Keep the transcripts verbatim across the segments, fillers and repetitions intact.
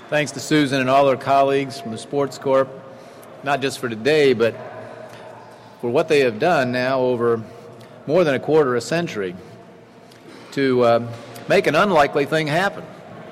Thanks to Susan and all her colleagues from the Sports Corp, not just for today, but for what they have done now over more than a quarter of a century to uh, make an unlikely thing happen.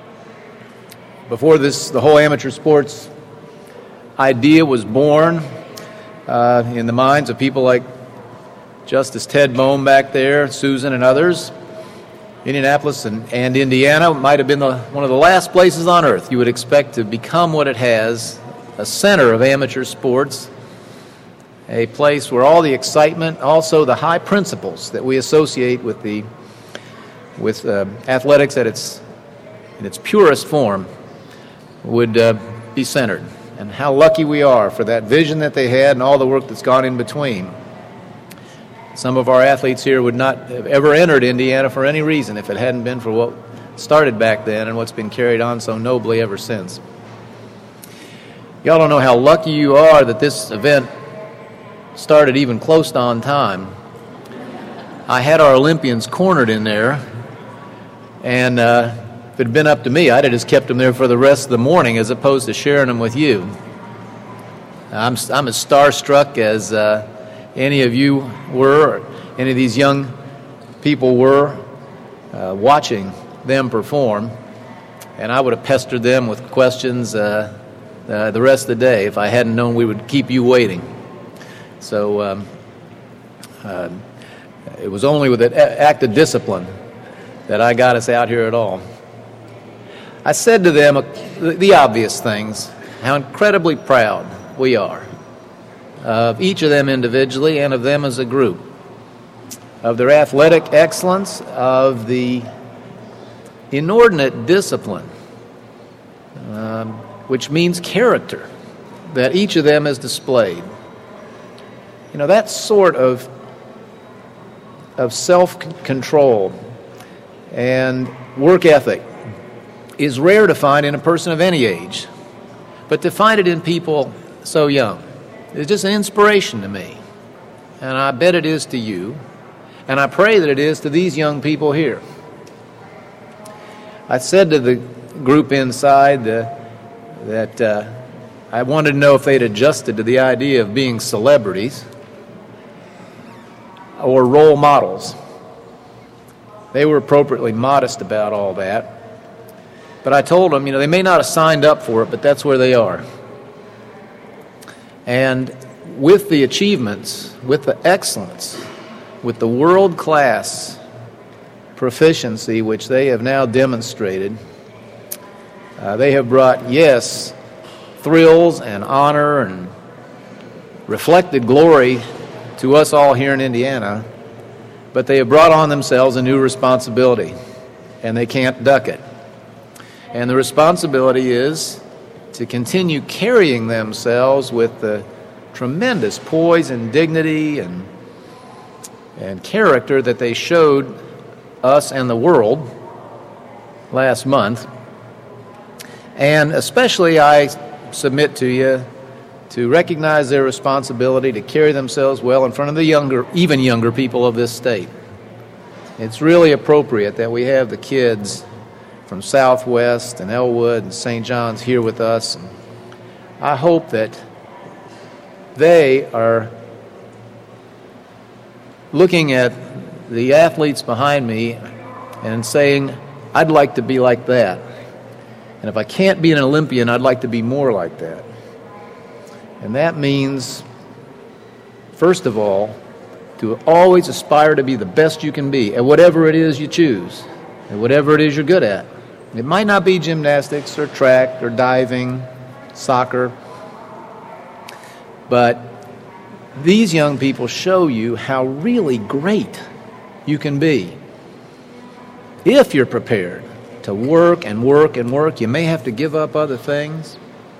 Before this, the whole amateur sports idea was born uh, in the minds of people like Justice Ted Bohm back there, Susan and others. Indianapolis and, and Indiana might have been the, one of the last places on earth you would expect to become what it has, a center of amateur sports, a place where all the excitement, also the high principles that we associate with the with uh, athletics at its in its purest form, would uh, be centered. And how lucky we are for that vision that they had and all the work that's gone in between. Some of our athletes here would not have ever entered Indiana for any reason if it hadn't been for what started back then and what's been carried on so nobly ever since. Y'all don't know how lucky you are that this event started even close to on time. I had our Olympians cornered in there, and uh, if it had been up to me, I'd have just kept them there for the rest of the morning as opposed to sharing them with you. I'm, I'm as starstruck as uh, any of you were, or any of these young people were, uh, watching them perform, and I would have pestered them with questions uh, uh, the rest of the day if I hadn't known we would keep you waiting. So um, uh, it was only with an act of discipline that I got us out here at all. I said to them uh, the, the obvious things, how incredibly proud we are of each of them individually and of them as a group, of their athletic excellence, of the inordinate discipline, um, which means character, that each of them has displayed. You know, that sort of of self-control and work ethic is rare to find in a person of any age, but to find it in people so young is just an inspiration to me, and I bet it is to you, and I pray that it is to these young people here. I said to the group inside uh, that uh, I wanted to know if they'd adjusted to the idea of being celebrities or role models. They were appropriately modest about all that, but I told them, you know, they may not have signed up for it, but that's where they are. And with the achievements, with the excellence, with the world-class proficiency which they have now demonstrated, uh, they have brought, yes, thrills and honor and reflected glory to us all here in Indiana, but they have brought on themselves a new responsibility, and they can't duck it. And the responsibility is to continue carrying themselves with the tremendous poise and dignity and and character that they showed us and the world last month. And especially I submit to you to recognize their responsibility to carry themselves well in front of the younger, even younger people of this state. It's really appropriate that we have the kids from Southwest and Elwood and Saint John's here with us. I hope that they are looking at the athletes behind me and saying, I'd like to be like that. And if I can't be an Olympian, I'd like to be more like that. And that means, first of all, to always aspire to be the best you can be at whatever it is you choose, and whatever it is you're good at. It might not be gymnastics or track or diving, soccer, but these young people show you how really great you can be. If you're prepared to work and work and work, you may have to give up other things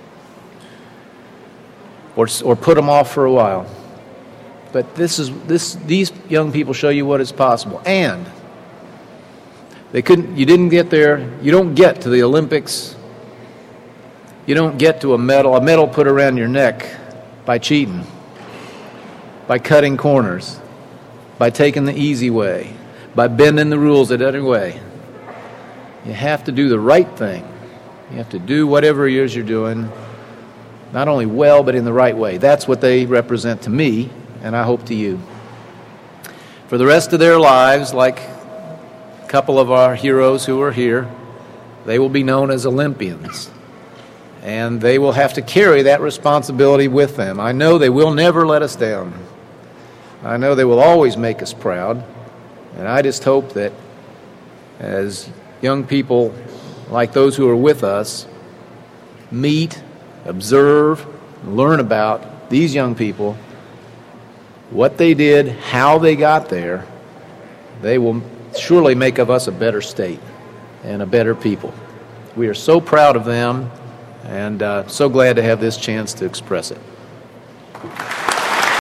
or or put them off for a while. But this is this these young people show you what is possible. And They couldn't. You didn't get there. You don't get to the Olympics. You don't get to a medal. A medal put around your neck by cheating, by cutting corners, by taking the easy way, by bending the rules in any way. You have to do the right thing. You have to do whatever it is you're doing, not only well, but in the right way. That's what they represent to me, and I hope to you. For the rest of their lives, like a couple of our heroes who are here, they will be known as Olympians. And they will have to carry that responsibility with them. I know they will never let us down. I know they will always make us proud. And I just hope that as young people like those who are with us meet, observe, learn about these young people, what they did, how they got there, they will surely make of us a better state and a better people. We are so proud of them and uh, so glad to have this chance to express it.